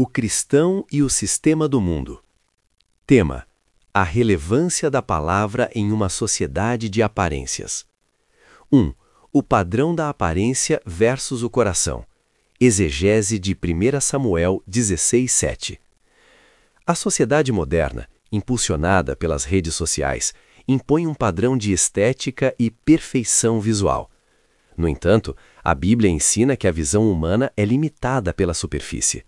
O cristão e o sistema do mundo. Tema: a relevância da palavra em uma sociedade de aparências. 1. O padrão da aparência versus o coração. Exegese de 1 Samuel 16:7. A sociedade moderna, impulsionada pelas redes sociais, impõe um padrão de estética e perfeição visual. No entanto, a Bíblia ensina que a visão humana é limitada pela superfície.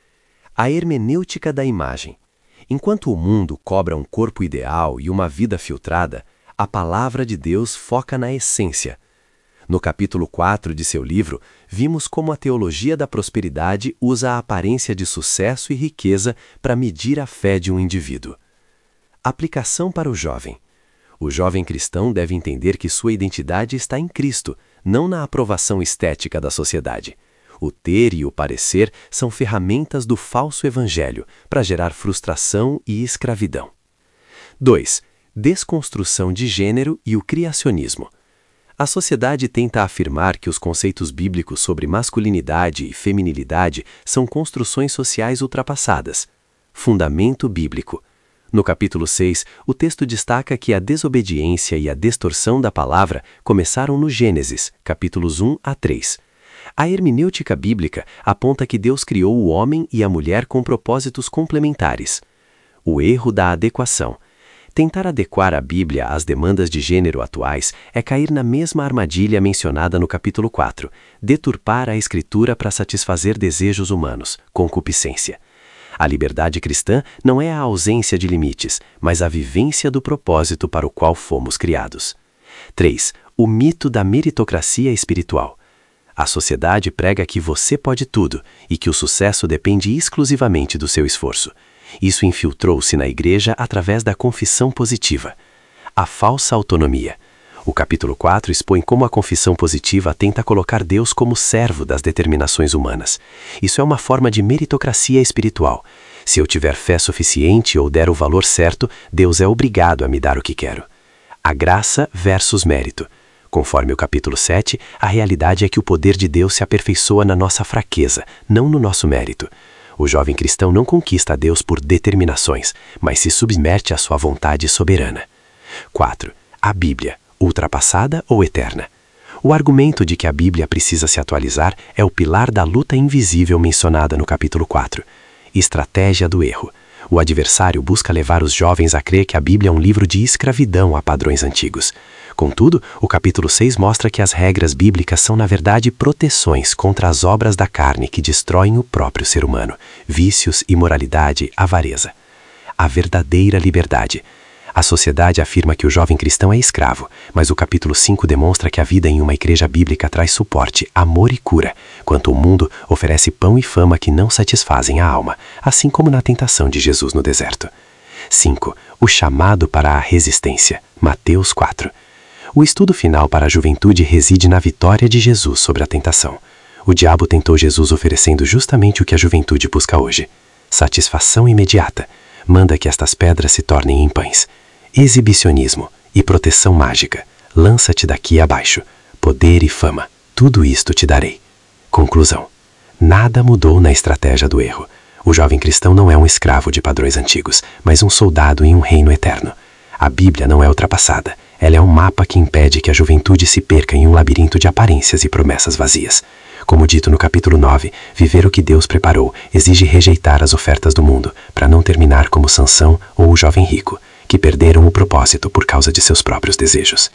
A hermenêutica da imagem. Enquanto o mundo cobra um corpo ideal e uma vida filtrada, a palavra de Deus foca na essência. No capítulo 4 de seu livro, vimos como a teologia da prosperidade usa a aparência de sucesso e riqueza para medir a fé de um indivíduo. Aplicação para o jovem. O jovem cristão deve entender que sua identidade está em Cristo, não na aprovação estética da sociedade. O ter e o parecer são ferramentas do falso evangelho para gerar frustração e escravidão. 2. Desconstrução de gênero e o criacionismo. A sociedade tenta afirmar que os conceitos bíblicos sobre masculinidade e feminilidade são construções sociais ultrapassadas. Fundamento bíblico. No capítulo 6, o texto destaca que a desobediência e a distorção da palavra começaram no Gênesis, capítulos 1 a 3. A hermenêutica bíblica aponta que Deus criou o homem e a mulher com propósitos complementares. O erro da adequação. Tentar adequar a Bíblia às demandas de gênero atuais é cair na mesma armadilha mencionada no capítulo 4, deturpar a Escritura para satisfazer desejos humanos, concupiscência. A liberdade cristã não é a ausência de limites, mas a vivência do propósito para o qual fomos criados. 3. O mito da meritocracia espiritual. A sociedade prega que você pode tudo e que o sucesso depende exclusivamente do seu esforço. Isso infiltrou-se na igreja através da confissão positiva. A falsa autonomia. O capítulo 4 expõe como a confissão positiva tenta colocar Deus como servo das determinações humanas. Isso é uma forma de meritocracia espiritual. Se eu tiver fé suficiente ou der o valor certo, Deus é obrigado a me dar o que quero. A graça versus mérito. Conforme o capítulo 7, a realidade é que o poder de Deus se aperfeiçoa na nossa fraqueza, não no nosso mérito. O jovem cristão não conquista a Deus por determinações, mas se submete à sua vontade soberana. 4. A Bíblia, ultrapassada ou eterna? O argumento de que a Bíblia precisa se atualizar é o pilar da luta invisível mencionada no capítulo 4. Estratégia do erro. O adversário busca levar os jovens a crer que a Bíblia é um livro de escravidão a padrões antigos. Contudo, o capítulo 6 mostra que as regras bíblicas são, na verdade, proteções contra as obras da carne que destroem o próprio ser humano, vícios, imoralidade, avareza. A verdadeira liberdade. A sociedade afirma que o jovem cristão é escravo, mas o capítulo 5 demonstra que a vida em uma igreja bíblica traz suporte, amor e cura, enquanto o mundo oferece pão e fama que não satisfazem a alma, assim como na tentação de Jesus no deserto. 5. O chamado para a resistência. Mateus 4. O estudo final para a juventude reside na vitória de Jesus sobre a tentação. O diabo tentou Jesus oferecendo justamente o que a juventude busca hoje: satisfação imediata. Manda que estas pedras se tornem em pães. Exibicionismo e proteção mágica. Lança-te daqui abaixo. Poder e fama. Tudo isto te darei. Conclusão. Nada mudou na estratégia do erro. O jovem cristão não é um escravo de padrões antigos, mas um soldado em um reino eterno. A Bíblia não é ultrapassada. Ela é um mapa que impede que a juventude se perca em um labirinto de aparências e promessas vazias. Como dito no capítulo 9, viver o que Deus preparou exige rejeitar as ofertas do mundo, para não terminar como Sansão ou o jovem rico, que perderam o propósito por causa de seus próprios desejos.